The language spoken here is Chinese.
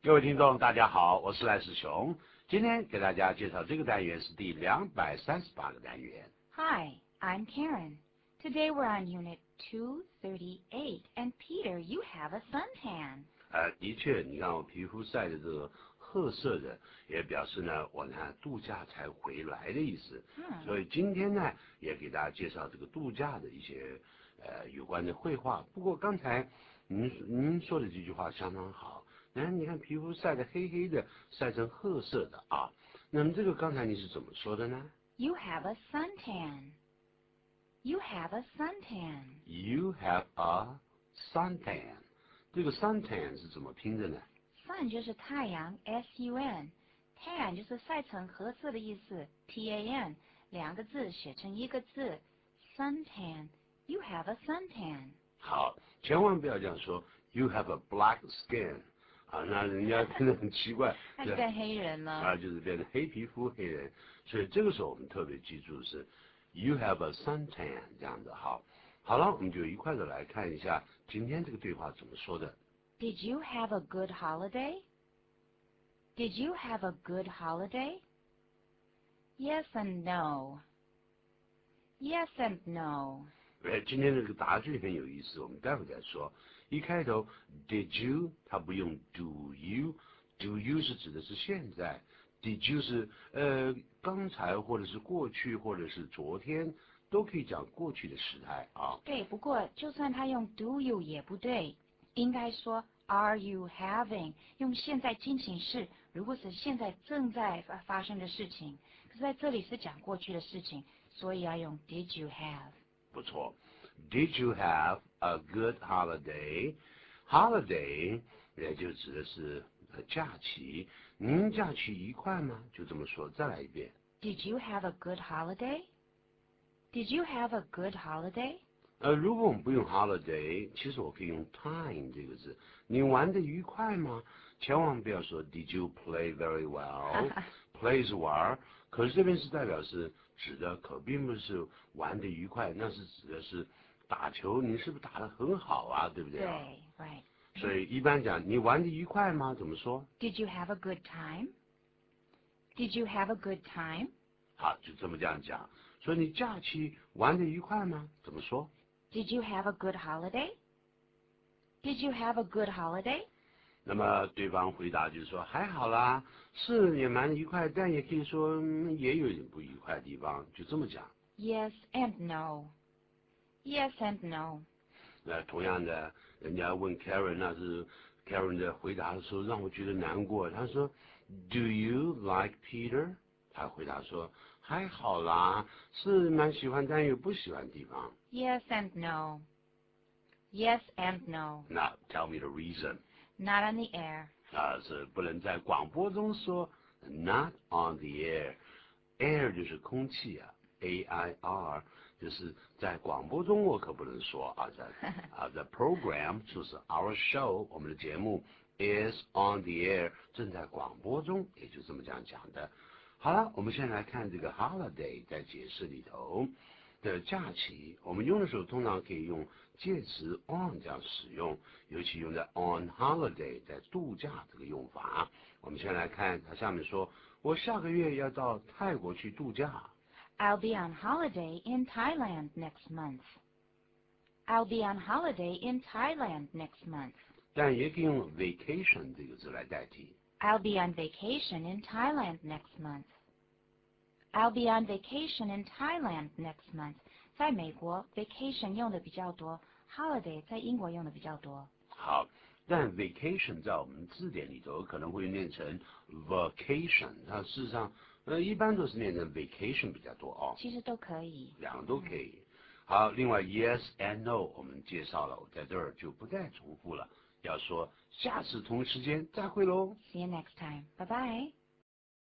各位听众，大家好，我是赖世雄。今天给大家介绍这个单元是第238个单元。 Hi, I'm Karen. Today we're on Unit 238. And Peter, you have a suntan. 的确，你看我皮肤晒的这个褐色的，也表示呢，我呢度假才回来的意思。所以今天呢，也给大家介绍这个度假的一些有关的绘画。不过刚才您说的这句话相当好。你看皮肤晒得黑黑的，晒成褐色的啊。那么这个刚才你是怎么说的呢？ You have a suntan. You have a suntan. You have a suntan. 这个 suntan 是怎么拼的呢？ Sun 就是太阳 ，S-U-N。tan 就是晒成褐色的意思 ，T-A-N。两个字写成一个字 ，suntan。You have a suntan. 好，千万不要这样说。You have a black skin. 那人家真的很奇怪， 那就变黑人了。 就是变成黑皮肤黑人。所以这个时候我们特别记住是 You have a suntan 这样子。好了，我们就一块的来看一下今天这个对话怎么说的。 Did you have a good holiday? Did you have a good holiday? Yes and no. Yes and no. 今天这个答句很有意思，我们待会再说。一开头 Did you 它不用 Do you 是指的是现在 Did you 是刚才或者是过去或者是昨天都可以讲过去的时态啊。 对，不过就算他用 Do you 也不对，应该说 Are you having 用现在进行式，如果是现在正在发生的事情，可是在这里是讲过去的事情，所以要用 Did you have。 不错 Did you have a good holiday? Holiday 也就指的是假期。您假期愉快吗？就这么说，再来一遍。 Did you have a good holiday? Did you have a good holiday? 如果我们不用 holiday， 其实我可以用 time 这个字。你玩得愉快吗？千万不要说 Did you play very well？ play 是玩，可是这边是代表是指的，可并不是玩得愉快，那是指的是打球，你是不是打得很好啊？对不对？ 对 ，right。 所以一般讲，你玩得愉快吗？怎么说 Did you have a good time? Did you have a good time? 好，就这么这样讲。所以你假期玩得愉快吗？怎么说？ Did you have a good holiday? Did you have a good holiday? 那么对方回答就是说还好啦，是也蛮愉快，但也可以说也有点不愉快的地方，就这么讲。 Yes and no. Yes and no. 同样的，人家问 Karen， 那是 Karen 的回答的时候让我觉得难过。他说 Do you like Peter？ 他回答说还好啦，是蛮喜欢，但也不喜欢的地方。 Yes and no. Yes and no. Now tell me the reason. Not on the air. 是不能在广播中说 Not on the air。Air 就是空气啊 ，A-I-R 就是在广播中我可不能说啊，the program 就是 our show， 我们的节目 is on the air， 正在广播中，也就这么这样讲的。好了，我们现在来看这个 holiday 在解释里头的假期，我们用的时候通常可以用介词 on 这样使用，尤其用在 on holiday 在度假这个用法。我们先来看它下面说，我下个月要到泰国去度假。 I'll be on holiday in Thailand next month. I'll be on holiday in Thailand next month. 但也可以用 vacation 这个字来代替。 I'll be on vacation in Thailand next month. I'll be on vacation in Thailand next month. 在美国 vacation 用的比较多 ，holiday 在英国用的比较多。 好，但 vacation 在我们字典里头可能会念成 vacation， 那事实上一般都是念成 vacation 比较多哦。 其实都可以， 两个都可以。好，另外 yes and no 我们介绍了，我在这儿就不再重复了，要说下次同时间再会喽。 See you next time. Bye bye.